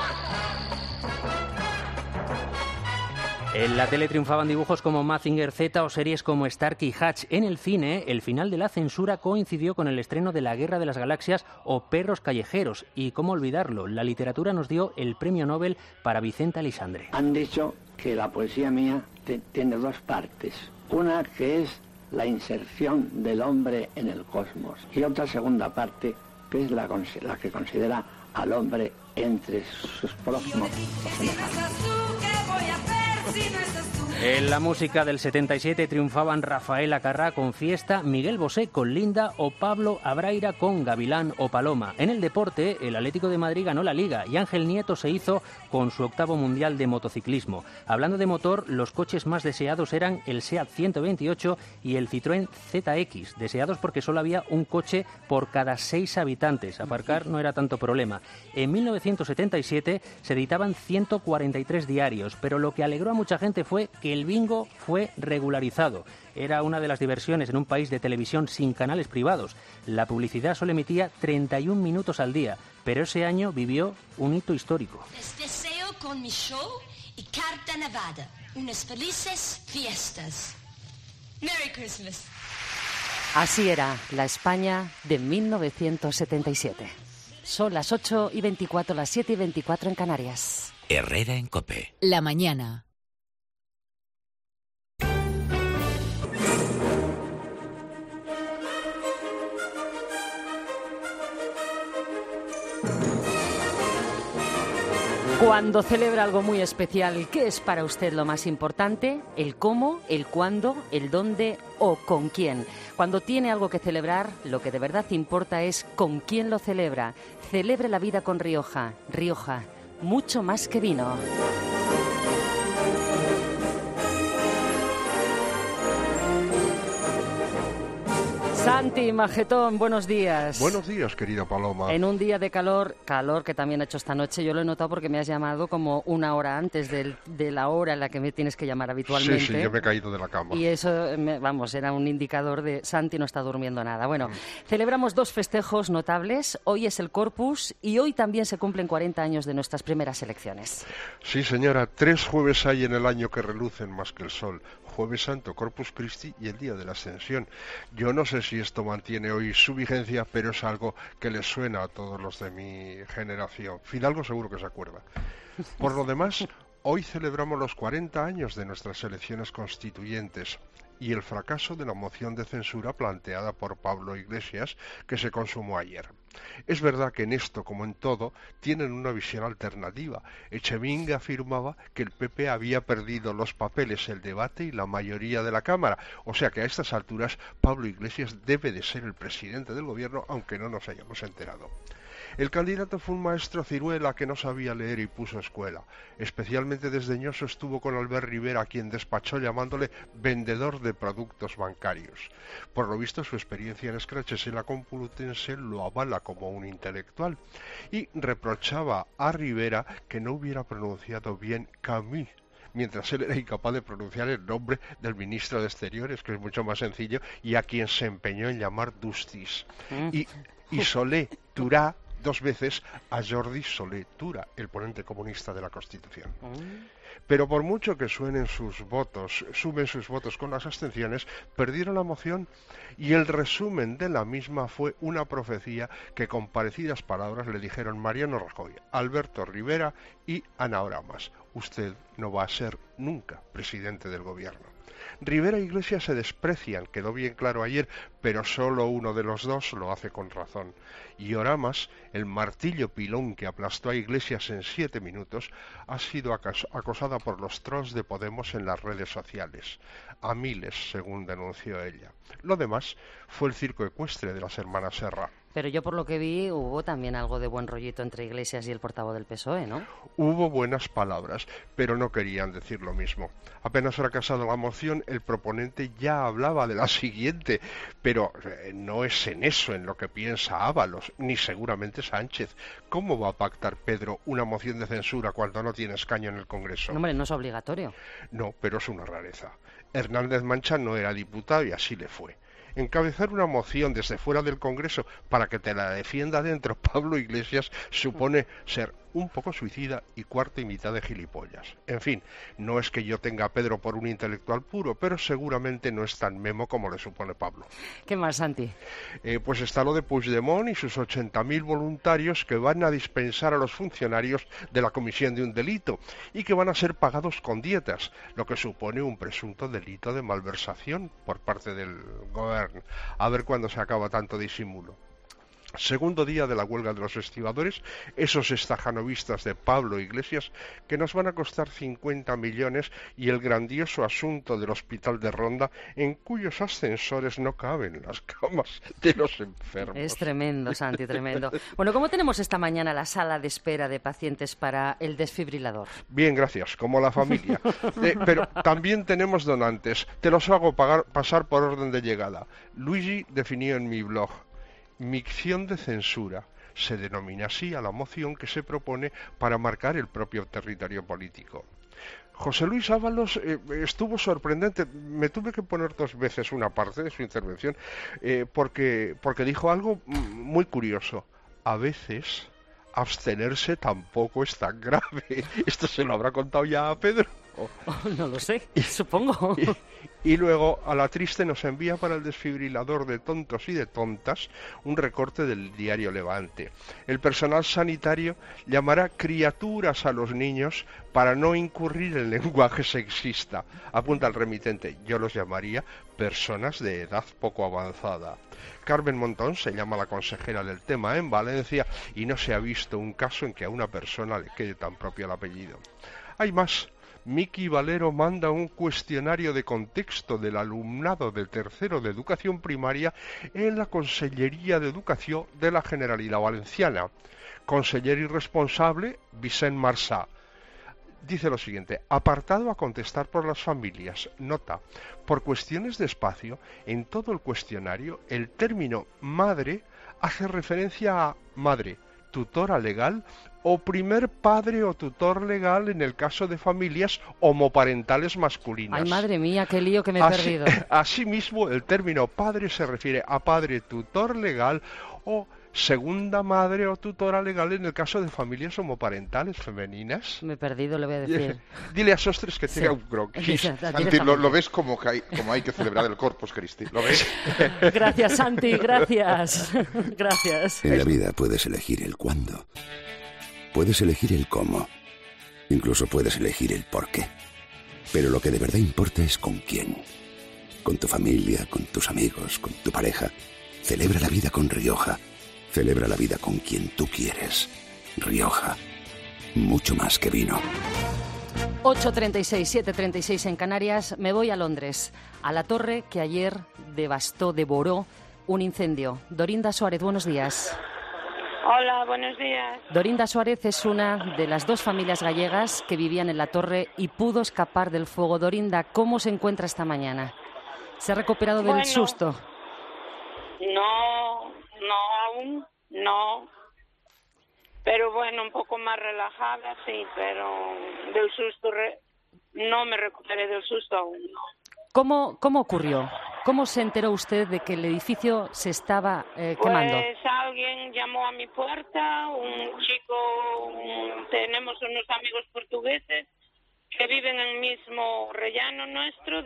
En la tele triunfaban dibujos como Mazinger Z o series como Starkey Hatch. En el cine, el final de la censura coincidió con el estreno de La Guerra de las Galaxias o Perros Callejeros. Y cómo olvidarlo, la literatura nos dio el premio Nobel para Vicente Aleixandre. Han dicho que la poesía mía tiene dos partes. Una que es la inserción del hombre en el cosmos y otra segunda parte que es la que considera al hombre entre sus próximos semejantes. En la música del 77 triunfaban Rafael Acarrá con Fiesta, Miguel Bosé con Linda o Pablo Abraira con Gavilán o Paloma. En el deporte, el Atlético de Madrid ganó la Liga y Ángel Nieto se hizo con su 8º Mundial de motociclismo. Hablando de motor, los coches más deseados eran el SEAT 128 y el Citroën ZX, deseados porque solo había un coche por cada 6 habitantes. Aparcar no era tanto problema. En 1977 se editaban 143 diarios, pero lo que alegró a mucha gente fue que el bingo fue regularizado. Era una de las diversiones en un país de televisión sin canales privados. La publicidad solo emitía 31 minutos al día, pero ese año vivió un hito histórico. Les deseo con mi show y carta nevada unas felices fiestas. Merry Christmas. Así era la España de 1977. Son las 8:24, las 7:24 en Canarias. Herrera en COPE. La mañana. Cuando celebra algo muy especial, ¿qué es para usted lo más importante? ¿El cómo, el cuándo, el dónde o con quién? Cuando tiene algo que celebrar, lo que de verdad importa es con quién lo celebra. Celebre la vida con Rioja. Rioja, mucho más que vino. Santi Magetón, buenos días. Buenos días, querida Paloma. En un día de calor que también ha hecho esta noche, yo lo he notado porque me has llamado como una hora antes de la hora en la que me tienes que llamar habitualmente. Sí, yo me he caído de la cama. Y eso, era un indicador de Santi no está durmiendo nada. Bueno, celebramos dos festejos notables. Hoy es el Corpus y hoy también se cumplen 40 años de nuestras primeras elecciones. Sí, señora, 3 jueves hay en el año que relucen más que el sol. Jueves Santo, Corpus Christi y el Día de la Ascensión. Yo no sé si esto mantiene hoy su vigencia, pero es algo que les suena a todos los de mi generación. Fidalgo seguro que se acuerda. Por lo demás, hoy celebramos los 40 años de nuestras elecciones constituyentes y el fracaso de la moción de censura planteada por Pablo Iglesias, que se consumó ayer. Es verdad que en esto, como en todo, tienen una visión alternativa. Echemingue afirmaba que el PP había perdido los papeles, el debate y la mayoría de la Cámara. O sea que a estas alturas Pablo Iglesias debe de ser el presidente del gobierno, aunque no nos hayamos enterado. El candidato fue un maestro ciruela que no sabía leer y puso escuela. Especialmente desdeñoso estuvo con Albert Rivera, a quien despachó llamándole vendedor de productos bancarios. Por lo visto, su experiencia en Scratches en la Complutense lo avala como un intelectual y reprochaba a Rivera que no hubiera pronunciado bien Camus, mientras él era incapaz de pronunciar el nombre del ministro de Exteriores, que es mucho más sencillo, y a quien se empeñó en llamar Dustis. Y Solé Turá 2 veces a Jordi Solé Tura, el ponente comunista de la Constitución. Pero por mucho que sumen sus votos con las abstenciones, perdieron la moción y el resumen de la misma fue una profecía que con parecidas palabras le dijeron Mariano Rajoy, Alberto Rivera y Ana Oramas: usted no va a ser nunca presidente del gobierno. Rivera e Iglesias se desprecian, quedó bien claro ayer, pero solo uno de los dos lo hace con razón. Y Oramas, el martillo pilón que aplastó a Iglesias en 7 minutos, ha sido acosada por los trolls de Podemos en las redes sociales. A miles, según denunció ella. Lo demás fue el circo ecuestre de las hermanas Serra. Pero yo por lo que vi hubo también algo de buen rollito entre Iglesias y el portavoz del PSOE, ¿no? Hubo buenas palabras, pero no querían decir lo mismo. Apenas fracasada la moción, el proponente ya hablaba de la siguiente, pero no es en eso en lo que piensa Ábalos, ni seguramente Sánchez. ¿Cómo va a pactar Pedro una moción de censura cuando no tiene escaño en el Congreso? No, hombre, no es obligatorio. No, pero es una rareza. Hernández Mancha no era diputado y así le fue. Encabezar una moción desde fuera del Congreso para que te la defienda dentro Pablo Iglesias supone ser un poco suicida y cuarta y mitad de gilipollas. En fin, no es que yo tenga a Pedro por un intelectual puro, pero seguramente no es tan memo como le supone Pablo. ¿Qué más, Santi? Pues está lo de Puigdemont y sus 80.000 voluntarios que van a dispensar a los funcionarios de la comisión de un delito y que van a ser pagados con dietas, lo que supone un presunto delito de malversación por parte del gobierno. A ver cuándo se acaba tanto disimulo. Segundo día de la huelga de los estibadores, esos estajanovistas de Pablo Iglesias que nos van a costar 50 millones y el grandioso asunto del hospital de Ronda en cuyos ascensores no caben las camas de los enfermos. Es tremendo, Santi, tremendo. Bueno, ¿cómo tenemos esta mañana la sala de espera de pacientes para el desfibrilador? Bien, gracias, como la familia. Pero también tenemos donantes. Te los hago pasar por orden de llegada. Luigi definió en mi blog: micción de censura. Se denomina así a la moción que se propone para marcar el propio territorio político. José Luis Ábalos estuvo sorprendente. Me tuve que poner 2 veces una parte de su intervención porque dijo algo muy curioso. A veces abstenerse tampoco es tan grave. Esto se lo habrá contado ya a Pedro. No lo sé, supongo. Y luego a la triste nos envía para el desfibrilador de tontos y de tontas un recorte del diario Levante. El personal sanitario llamará criaturas a los niños para no incurrir en lenguaje sexista. Apunta el remitente, yo los llamaría personas de edad poco avanzada. Carmen Montón se llama la consejera del tema en Valencia y no se ha visto un caso en que a una persona le quede tan propio el apellido. Hay más. Miki Valero manda un cuestionario de contexto del alumnado del tercero de educación primaria en la Consellería de Educación de la Generalidad Valenciana. Conseller y responsable, Vicent Marsà. Dice lo siguiente, apartado a contestar por las familias. Nota, por cuestiones de espacio, en todo el cuestionario, el término madre hace referencia a madre, tutora legal o primer padre o tutor legal en el caso de familias homoparentales masculinas. Ay, madre mía, qué lío que me he perdido. Asimismo, el término padre se refiere a padre tutor legal o segunda madre o tutora legal en el caso de familias homoparentales femeninas. Me he perdido, le voy a decir. Dile a Sostres que tenga un croquis. Santi, lo ves como hay que celebrar el Corpus Christi, ¿lo ves? Gracias, Santi, gracias. Gracias. En la vida puedes elegir el cuándo, puedes elegir el cómo, incluso puedes elegir el por qué. Pero lo que de verdad importa es con quién. Con tu familia, con tus amigos, con tu pareja. Celebra la vida con Rioja. Celebra la vida con quien tú quieres. Rioja. Mucho más que vino. 8:36, 7:36 en Canarias. Me voy a Londres, a la torre que ayer devoró un incendio. Dorinda Suárez, buenos días. Hola, buenos días. Dorinda Suárez es una de las 2 familias gallegas que vivían en la torre y pudo escapar del fuego. Dorinda, ¿cómo se encuentra esta mañana? ¿Se ha recuperado del susto? No, aún no. Pero bueno, un poco más relajada, sí, pero del susto no me recuperé del susto aún, no. ¿Cómo ocurrió? ¿Cómo se enteró usted de que el edificio se estaba quemando? Pues alguien llamó a mi puerta, un chico, tenemos unos amigos portugueses que viven en el mismo rellano nuestro,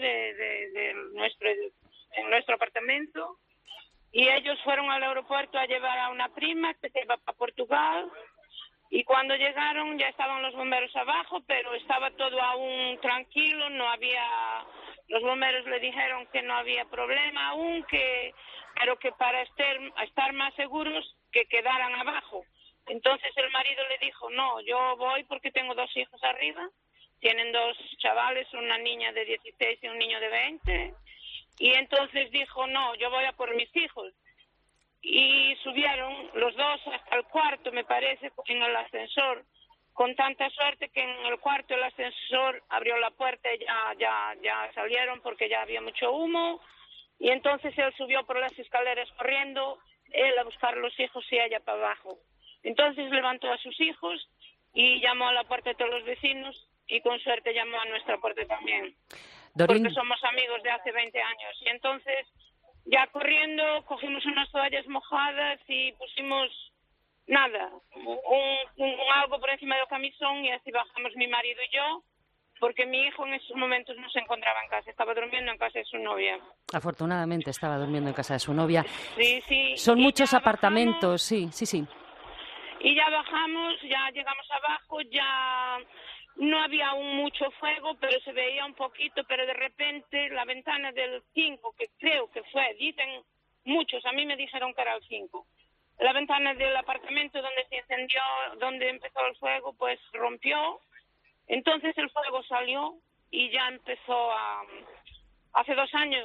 en nuestro apartamento, y ellos fueron al aeropuerto a llevar a una prima que se iba para Portugal. Y cuando llegaron ya estaban los bomberos abajo, pero estaba todo aún tranquilo, no había... Los bomberos le dijeron que no había problema aún, pero que para estar más seguros que quedaran abajo. Entonces el marido le dijo, no, yo voy porque tengo 2 hijos arriba, tienen 2 chavales, una niña de 16 y un niño de 20, y entonces dijo, no, yo voy a por mis hijos. Y subieron los 2 hasta el cuarto, me parece, en el ascensor, con tanta suerte que en el cuarto el ascensor abrió la puerta y ya salieron porque ya había mucho humo, y entonces él subió por las escaleras corriendo, él a buscar a los hijos y ella para abajo. Entonces levantó a sus hijos y llamó a la puerta de todos los vecinos y con suerte llamó a nuestra puerta también, porque somos amigos de hace 20 años. Y entonces... ya corriendo, cogimos unas toallas mojadas y pusimos nada, algo por encima del camisón y así bajamos mi marido y yo, porque mi hijo en esos momentos no se encontraba en casa, estaba durmiendo en casa de su novia. Afortunadamente estaba durmiendo en casa de su novia. Sí. Son muchos apartamentos, sí. Y ya bajamos, ya llegamos abajo, ya... No había aún mucho fuego, pero se veía un poquito, pero de repente la ventana del 5, que creo que fue, dicen muchos, a mí me dijeron que era el 5, la ventana del apartamento donde se incendió, donde empezó el fuego, pues rompió, entonces el fuego salió y ya empezó hace 2 años,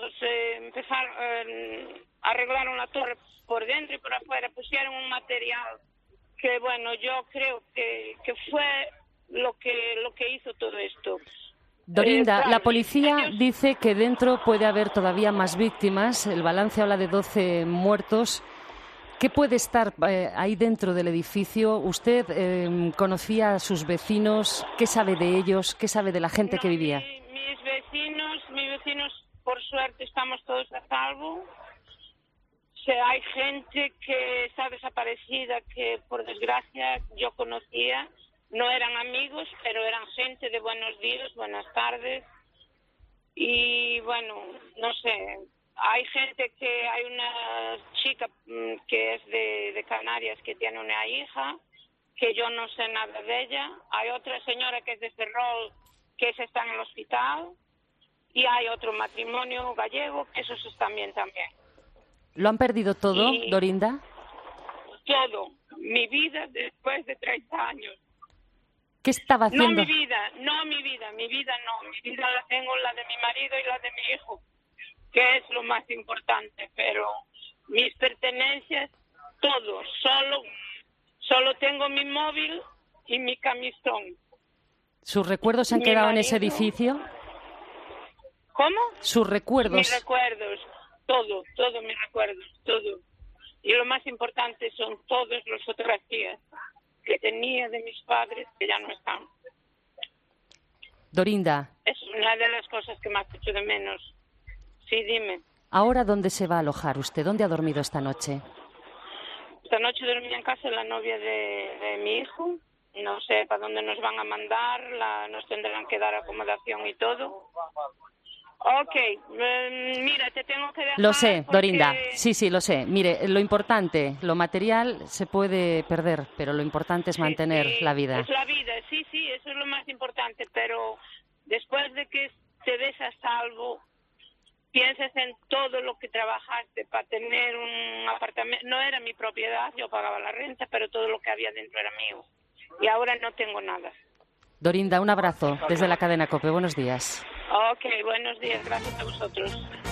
arreglaron la torre por dentro y por afuera, pusieron un material que, bueno, yo creo que fue... lo que hizo todo esto. Dorinda, la policía dice que dentro puede haber todavía más víctimas. El balance habla de 12 muertos. ¿Qué puede estar ahí dentro del edificio? ¿Usted conocía a sus vecinos? ¿Qué sabe de ellos? ¿Qué sabe de la gente que vivía? Mis vecinos, por suerte, estamos todos a salvo. Hay gente que está desaparecida, que por desgracia yo conocía. No eran amigos, pero eran gente de buenos días, buenas tardes. Y bueno, no sé... Hay gente hay una chica que es de Canarias que tiene una hija, que yo no sé nada de ella. Hay otra señora que es de Ferrol, que está en el hospital. Y hay otro matrimonio gallego, que esos están bien también. ¿Lo han perdido todo, Dorinda? Todo. Mi vida después de 30 años. ¿Qué estaba haciendo? Mi vida no. Mi vida la tengo, la de mi marido y la de mi hijo, que es lo más importante, pero mis pertenencias, todo, solo tengo mi móvil y mi camisón. ¿Sus recuerdos se han quedado en ese edificio? ¿Cómo? ¿Sus recuerdos? Mis recuerdos, todo mis recuerdos, todo. Y lo más importante son todas las fotografías que tenía de mis padres que ya no están. Dorinda. Es una de las cosas que más echo de menos. Sí, dime. ¿Ahora dónde se va a alojar usted? ¿Dónde ha dormido esta noche? Esta noche dormí en casa de la novia de mi hijo. No sé para dónde nos van a mandar, nos tendrán que dar acomodación y todo. Ok, mira, te tengo que dejar. Lo sé, porque... Dorinda. Sí, lo sé. Mire, lo importante, lo material se puede perder, pero lo importante es mantener la vida. Es la vida, sí, eso es lo más importante, pero después de que te ves a salvo, piensas en todo lo que trabajaste para tener un apartamento. No era mi propiedad, yo pagaba la renta, pero todo lo que había dentro era mío. Y ahora no tengo nada. Dorinda, un abrazo desde la cadena COPE. Buenos días. Ok, buenos días. Gracias a vosotros.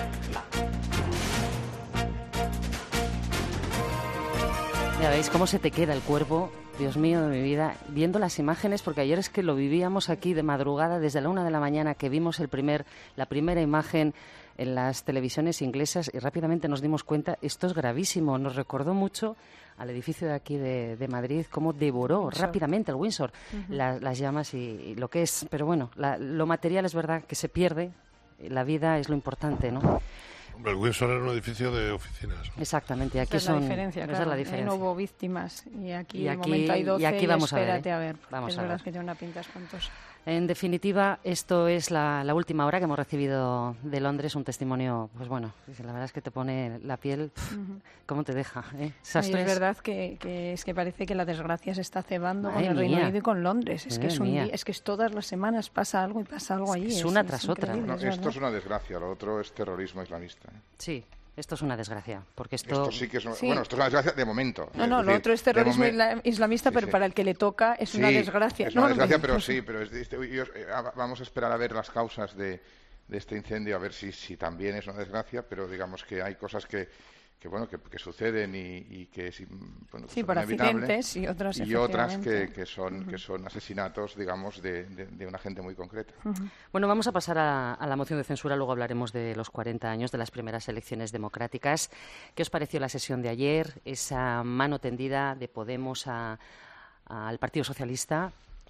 Ya veis cómo se te queda el cuerpo, Dios mío de mi vida, viendo las imágenes, porque ayer es que lo vivíamos aquí de madrugada, desde la 1 de la mañana, que vimos la primera imagen en las televisiones inglesas y rápidamente nos dimos cuenta, esto es gravísimo. Nos recordó mucho al edificio de aquí de Madrid, cómo devoró rápidamente el Windsor las llamas y lo que es. Pero bueno, lo material es verdad que se pierde, la vida es lo importante, ¿no? Hombre, el Windsor era un edificio de oficinas. Exactamente, aquí esa es la diferencia, claro. Esa es la diferencia. No hubo víctimas y aquí de momento hay 12 y aquí vamos espérate a ver. Es verdad que tiene una pinta espantosa. En definitiva, esto es la última hora que hemos recibido de Londres, un testimonio, pues bueno, la verdad es que te pone la piel, ¿cómo te deja? Es verdad que es que parece que la desgracia se está cebando con el Reino Unido y con Londres. Es que todas las semanas pasa algo y pasa algo allí. Es una tras otra. No, esto es una desgracia, lo otro es terrorismo islamista. Sí. Esto es una desgracia, porque esto sí que es bueno, esto es una desgracia de momento. No, lo otro es terrorismo islamista, pero para el que le toca es una desgracia. Es una desgracia, pero vamos a esperar a ver las causas de este incendio, a ver si también es una desgracia, pero digamos que hay cosas que suceden y que son por accidentes y otras que son asesinatos, digamos, de una gente muy concreta. Bueno, vamos a pasar a la moción de censura, luego hablaremos de los 40 años de las primeras elecciones democráticas. ¿Qué os pareció la sesión de ayer? Esa mano tendida de Podemos al Partido Socialista,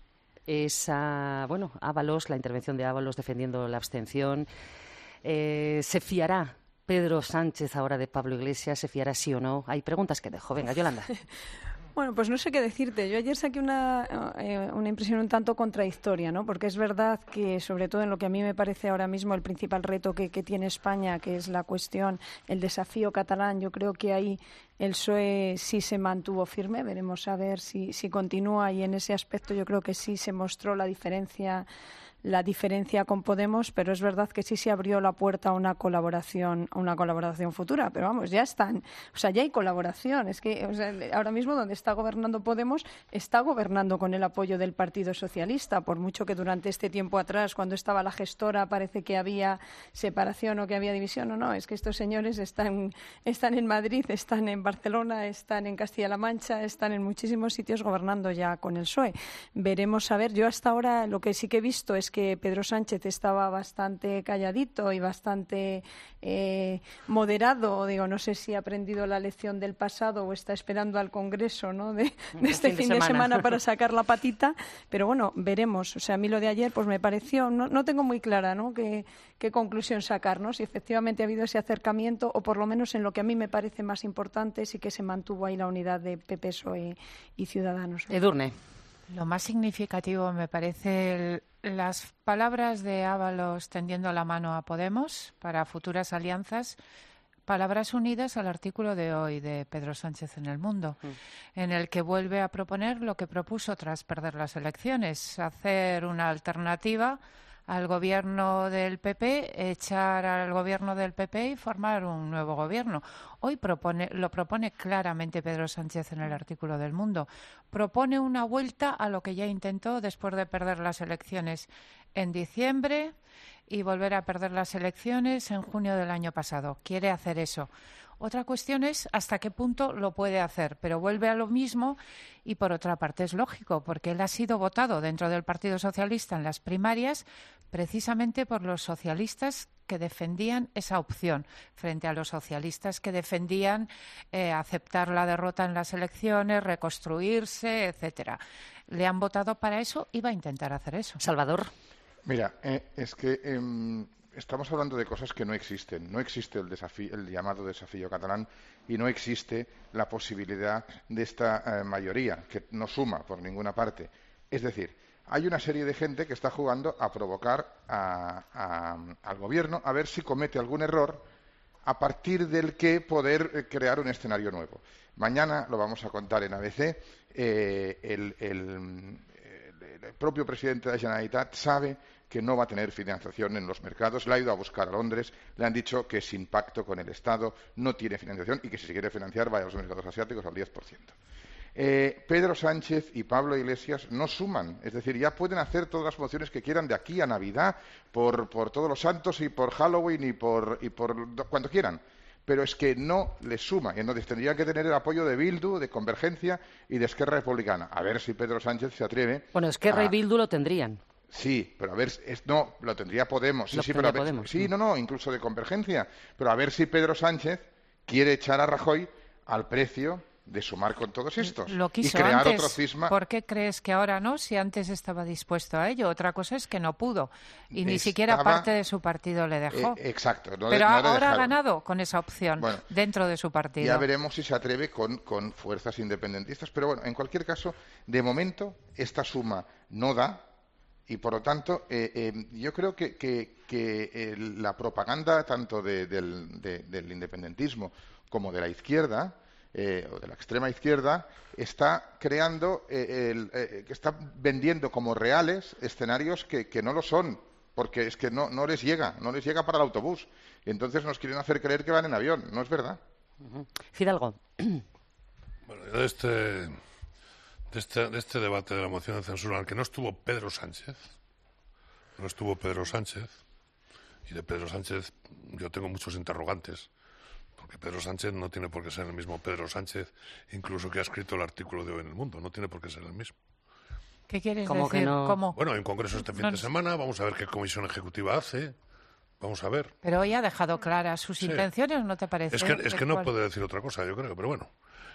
Ábalos, la intervención de Ábalos defendiendo la abstención. ¿Se fiará Pedro Sánchez ahora de Pablo Iglesias? ¿Se fiará sí o no? Hay preguntas que dejo. Venga, Yolanda. Bueno, pues no sé qué decirte. Yo ayer saqué una impresión un tanto contradictoria, ¿no? Porque es verdad que, sobre todo en lo que a mí me parece ahora mismo el principal reto que tiene España, que es la cuestión, el desafío catalán, yo creo que ahí el PSOE sí se mantuvo firme. Veremos a ver si continúa, y en ese aspecto yo creo que sí se mostró la diferencia con Podemos, pero es verdad que sí se abrió la puerta a una colaboración futura. Pero vamos, ya están, ya hay colaboración. Es que ahora mismo donde está gobernando Podemos está gobernando con el apoyo del Partido Socialista, por mucho que durante este tiempo atrás, cuando estaba la gestora, parece que había separación o que había división. No, es que estos señores están en Madrid, están en Barcelona, están en Castilla-La Mancha, están en muchísimos sitios gobernando ya con el PSOE. Veremos a ver. Yo hasta ahora lo que sí que he visto es que Pedro Sánchez estaba bastante calladito y bastante moderado. Digo, no sé si ha aprendido la lección del pasado o está esperando al Congreso, ¿no? de este fin de semana para sacar la patita, pero bueno, veremos. O sea, a mí lo de ayer pues me pareció, no tengo muy clara, ¿no? qué conclusión sacar, ¿no? Si efectivamente ha habido ese acercamiento o por lo menos en lo que a mí me parece más importante sí que se mantuvo ahí la unidad de PP, PSOE y Ciudadanos. Edurne. Lo más significativo me parece las palabras de Ábalos tendiendo la mano a Podemos para futuras alianzas. Palabras unidas al artículo de hoy de Pedro Sánchez en El Mundo, en el que vuelve a proponer lo que propuso tras perder las elecciones, hacer una alternativa al gobierno del PP, echar al gobierno del PP y formar un nuevo gobierno. Hoy lo propone claramente Pedro Sánchez en el artículo del Mundo. Propone una vuelta a lo que ya intentó después de perder las elecciones en diciembre y volver a perder las elecciones en junio del año pasado. Quiere hacer eso. Otra cuestión es hasta qué punto lo puede hacer, pero vuelve a lo mismo y, por otra parte, es lógico, porque él ha sido votado dentro del Partido Socialista en las primarias precisamente por los socialistas que defendían esa opción frente a los socialistas que defendían aceptar la derrota en las elecciones, reconstruirse, etcétera. Le han votado para eso y va a intentar hacer eso. Salvador. Mira, es que estamos hablando de cosas que no existen. No existe el llamado desafío catalán y no existe la posibilidad de esta mayoría, que no suma por ninguna parte. Es decir, hay una serie de gente que está jugando a provocar al gobierno a ver si comete algún error a partir del que poder crear un escenario nuevo. Mañana lo vamos a contar en ABC. El propio presidente de la Generalitat sabe que no va a tener financiación en los mercados, la ha ido a buscar a Londres, le han dicho que sin pacto con el Estado no tiene financiación y que si se quiere financiar vaya a los mercados asiáticos al 10%. Pedro Sánchez y Pablo Iglesias no suman, es decir, ya pueden hacer todas las mociones que quieran de aquí a Navidad, por Todos los Santos y por Halloween y por cuando quieran, pero es que no les suma, y entonces tendrían que tener el apoyo de Bildu, de Convergencia y de Esquerra Republicana. A ver si Pedro Sánchez se atreve. Bueno, Esquerra y Bildu lo tendrían. Sí, pero a ver, no, lo tendría Podemos. Incluso de Convergencia. Pero a ver si Pedro Sánchez quiere echar a Rajoy al precio de sumar con todos estos lo quiso y crear antes. Otro cisma. ¿Por qué crees que ahora no? Si antes estaba dispuesto a ello. Otra cosa es que no pudo y ni siquiera parte de su partido le dejó. Exacto. Pero ahora ha ganado con esa opción dentro de su partido. Ya veremos si se atreve con fuerzas independentistas. Pero bueno, en cualquier caso, de momento esta suma no da. Y por lo tanto, yo creo que la propaganda tanto del independentismo como de la izquierda o de la extrema izquierda está creando, que está vendiendo como reales escenarios que no lo son, porque es que no les llega para el autobús. Y entonces nos quieren hacer creer que van en avión. No es verdad. Fidalgo. Bueno, de este debate de la moción de censura, al que no estuvo Pedro Sánchez, y de Pedro Sánchez yo tengo muchos interrogantes, porque Pedro Sánchez no tiene por qué ser el mismo Pedro Sánchez, incluso que ha escrito el artículo de hoy en El Mundo, no tiene por qué ser el mismo. ¿Qué quieres ¿Cómo decir? que no? ¿Cómo? Bueno, hay un congreso este fin de semana, vamos a ver qué comisión ejecutiva hace, vamos a ver. Pero hoy ha dejado claras sus intenciones, ¿no te parece? Es que no puede decir otra cosa, yo creo, pero bueno.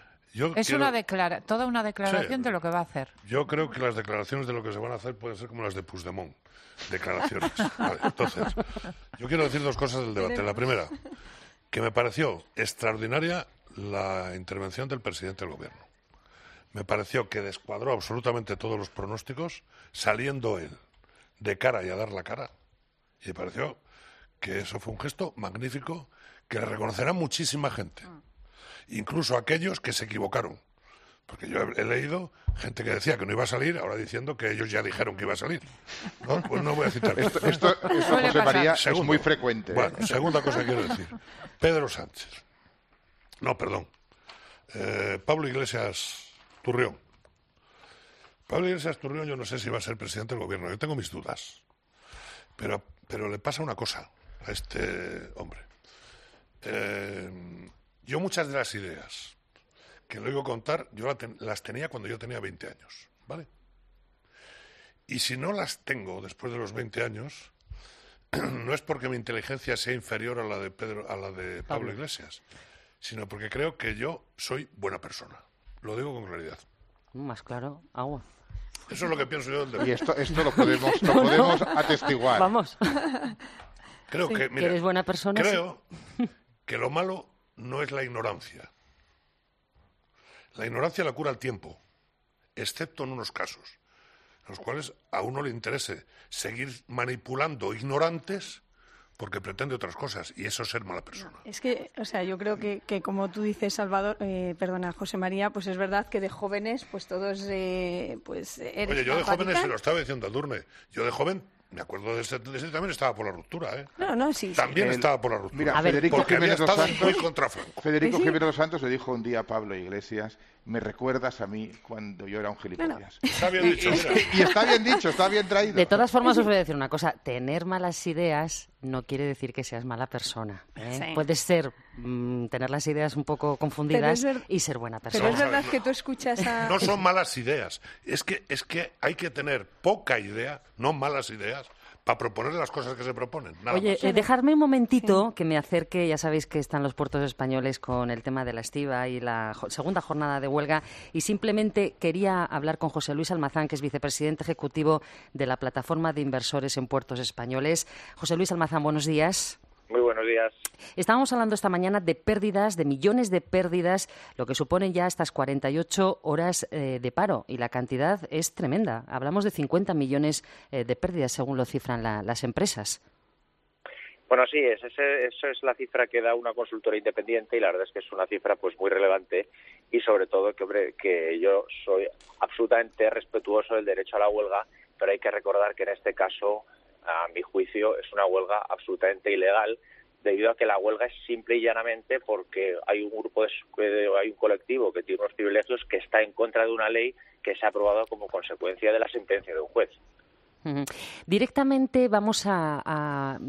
Toda una declaración de lo que va a hacer. Yo creo que las declaraciones de lo que se van a hacer pueden ser como las de Puigdemont. Declaraciones. Vale, entonces, yo quiero decir dos cosas del debate. La primera, que me pareció extraordinaria la intervención del presidente del Gobierno. Me pareció que descuadró absolutamente todos los pronósticos, saliendo él de cara y a dar la cara. Y me pareció que eso fue un gesto magnífico que le reconocerá muchísima gente. Incluso aquellos que se equivocaron. Porque yo he leído gente que decía que no iba a salir, ahora diciendo que ellos ya dijeron que iba a salir. ¿No? Pues no voy a citar. Esto José María, es muy frecuente. Bueno, segunda cosa que quiero decir. Pedro Sánchez. Pablo Iglesias Turrión. Pablo Iglesias Turrión yo no sé si va a ser presidente del Gobierno. Yo tengo mis dudas. Pero le pasa una cosa a este hombre. Yo muchas de las ideas que le oigo contar, yo las tenía cuando yo tenía 20 años, ¿vale? Y si no las tengo después de los 20 años, no es porque mi inteligencia sea inferior a la de Pablo Iglesias, sino porque creo que yo soy buena persona. Lo digo con claridad. Más claro, agua. Eso es lo que pienso yo del debate. Y esto lo podemos atestiguar. Vamos. Creo que, mira, ¿que eres buena persona? Creo que lo malo no es la ignorancia. La ignorancia la cura el tiempo, excepto en unos casos, en los cuales a uno le interese seguir manipulando ignorantes porque pretende otras cosas, y eso es ser mala persona. Es que, o sea, yo creo que como tú dices, Salvador, José María, pues es verdad que de jóvenes, pues todos, pues eres... Oye, yo de jóvenes, se lo estaba diciendo a Durne, yo de joven, me acuerdo de ese también estaba por la ruptura, ¿eh? No, sí. También estaba por la ruptura. Mira, Federico Jiménez dos Santos, muy contra Franco. Federico Jiménez dos Santos le dijo un día a Pablo Iglesias: me recuerdas a mí cuando yo era un gilipollas. Está bien dicho, mira. Y está bien dicho, está bien traído. De todas formas, os voy a decir una cosa. Tener malas ideas no quiere decir que seas mala persona, ¿eh? Sí. Puedes ser, tener las ideas un poco confundidas y ser buena persona. Pero es verdad que tú escuchas a... No son malas ideas. Es que hay que tener poca idea, no malas ideas, para proponer las cosas que se proponen. Nada Oye, más. dejadme un momentito que me acerque, ya sabéis que están los puertos españoles con el tema de la estiba y la segunda jornada de huelga, y simplemente quería hablar con José Luis Almazán, que es vicepresidente ejecutivo de la Plataforma de Inversores en Puertos Españoles. José Luis Almazán, buenos días. Muy buenos días. Estábamos hablando esta mañana de pérdidas, de millones de pérdidas, lo que suponen ya estas 48 horas de paro, y la cantidad es tremenda. Hablamos de 50 millones de pérdidas, según lo cifran las empresas. Bueno, sí, eso es la cifra que da una consultora independiente, y la verdad es que es una cifra pues muy relevante, y sobre todo que yo soy absolutamente respetuoso del derecho a la huelga, pero hay que recordar que en este caso, a mi juicio, es una huelga absolutamente ilegal, debido a que la huelga es simple y llanamente porque hay un hay un colectivo que tiene unos privilegios que está en contra de una ley que se ha aprobado como consecuencia de la sentencia de un juez. Directamente vamos a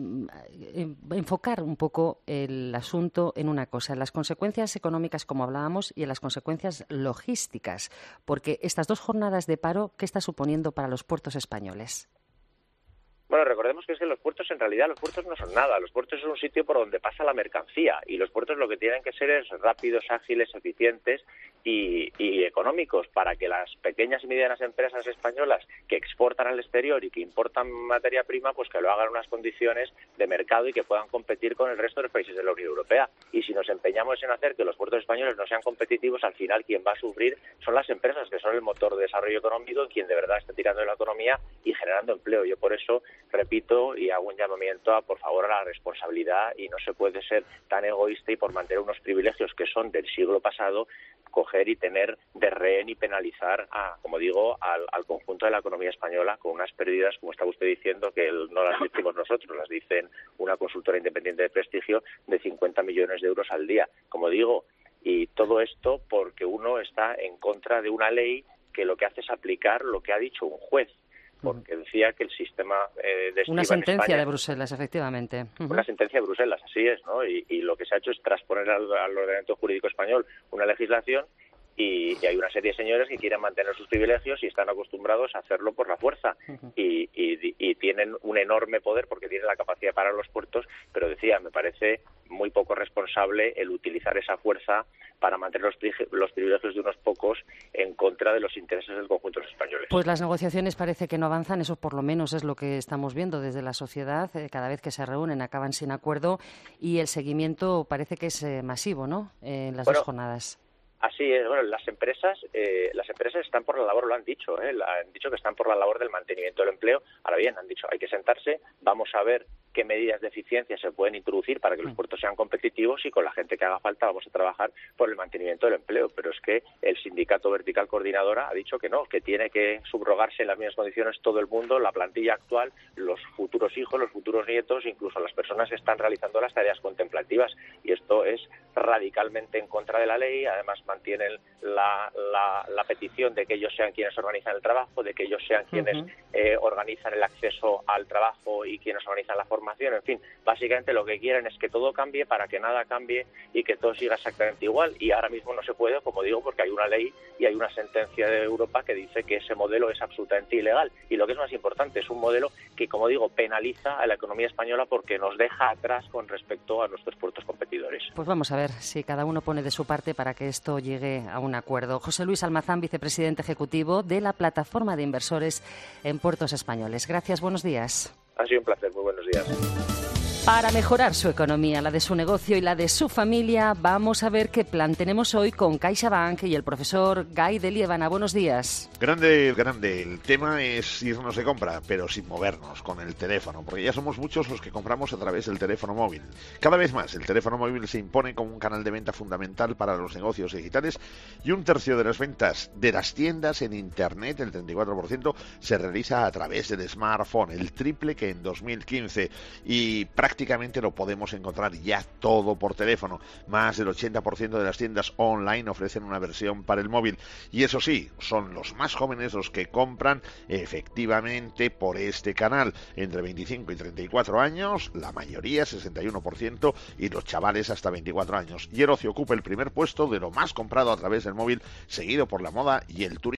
enfocar un poco el asunto en una cosa, en las consecuencias económicas, como hablábamos, y en las consecuencias logísticas, porque estas 2 jornadas de paro, ¿qué está suponiendo para los puertos españoles? Bueno, recordemos que es que los puertos, en realidad, los puertos no son nada. Los puertos son un sitio por donde pasa la mercancía, y los puertos lo que tienen que ser es rápidos, ágiles, eficientes y económicos, para que las pequeñas y medianas empresas españolas que exportan al exterior y que importan materia prima, pues que lo hagan en unas condiciones de mercado y que puedan competir con el resto de los países de la Unión Europea. Y si nos empeñamos en hacer que los puertos españoles no sean competitivos, al final quien va a sufrir son las empresas, que son el motor de desarrollo económico, quien de verdad está tirando de la economía y generando empleo. Yo por eso repito y hago un llamamiento a, por favor, a la responsabilidad, y no se puede ser tan egoísta y, por mantener unos privilegios que son del siglo pasado, coger y tener de rehén y penalizar, como digo, al conjunto de la economía española con unas pérdidas, como estaba usted diciendo, que no las decimos nosotros, las dicen una consultora independiente de prestigio, de 50 millones de euros al día. Como digo, y todo esto porque uno está en contra de una ley que lo que hace es aplicar lo que ha dicho un juez, porque decía que el sistema de estiba una sentencia en España, de Bruselas, efectivamente. Una sentencia de Bruselas, así es, ¿no? Y lo que se ha hecho es transponer al ordenamiento jurídico español una legislación, y hay una serie de señores que quieren mantener sus privilegios y están acostumbrados a hacerlo por la fuerza, y tienen un enorme poder porque tienen la capacidad para los puertos, pero decía, me parece muy poco responsable el utilizar esa fuerza para mantener los privilegios de unos pocos en contra de los intereses del conjunto de los españoles. Pues las negociaciones parece que no avanzan, eso por lo menos es lo que estamos viendo desde la sociedad. Cada vez que se reúnen acaban sin acuerdo, y el seguimiento parece que es masivo, ¿no?, en las 2 jornadas. Así es. Bueno, las empresas están por la labor, lo han dicho, han dicho que están por la labor del mantenimiento del empleo. Ahora bien, han dicho, hay que sentarse, vamos a ver qué medidas de eficiencia se pueden introducir para que los puertos sean competitivos, y con la gente que haga falta vamos a trabajar por el mantenimiento del empleo. Pero es que el sindicato Vertical Coordinadora ha dicho que no, que tiene que subrogarse en las mismas condiciones todo el mundo, la plantilla actual, los futuros hijos, los futuros nietos, incluso las personas que están realizando las tareas contemplativas, y esto es radicalmente en contra de la ley. Además mantienen la petición de que ellos sean quienes organizan el trabajo, de que ellos sean quienes organizan el acceso al trabajo y quienes organizan la formación, información, en fin, básicamente lo que quieren es que todo cambie para que nada cambie y que todo siga exactamente igual. Y ahora mismo no se puede, como digo, porque hay una ley y hay una sentencia de Europa que dice que ese modelo es absolutamente ilegal. Y lo que es más importante, es un modelo que, como digo, penaliza a la economía española porque nos deja atrás con respecto a nuestros puertos competidores. Pues vamos a ver si cada uno pone de su parte para que esto llegue a un acuerdo. José Luis Almazán, vicepresidente ejecutivo de la Plataforma de Inversores en Puertos Españoles. Gracias, buenos días. Ha sido un placer, muy buenos días. Para mejorar su economía, la de su negocio y la de su familia, vamos a ver qué plan tenemos hoy con CaixaBank y el profesor Guy de Liébana. Buenos días. Grande. El tema es irnos de compra, pero sin movernos, con el teléfono, porque ya somos muchos los que compramos a través del teléfono móvil. Cada vez más el teléfono móvil se impone como un canal de venta fundamental para los negocios digitales y 1/3 de las ventas de las tiendas en Internet, el 34%, se realiza a través del smartphone, el triple que en 2015, y prácticamente lo podemos encontrar ya todo por teléfono. Más del 80% de las tiendas online ofrecen una versión para el móvil. Y eso sí, son los más jóvenes los que compran efectivamente por este canal. Entre 25 y 34 años, la mayoría, 61%, y los chavales hasta 24 años. Y el ocio ocupa el primer puesto de lo más comprado a través del móvil, seguido por la moda y el turismo.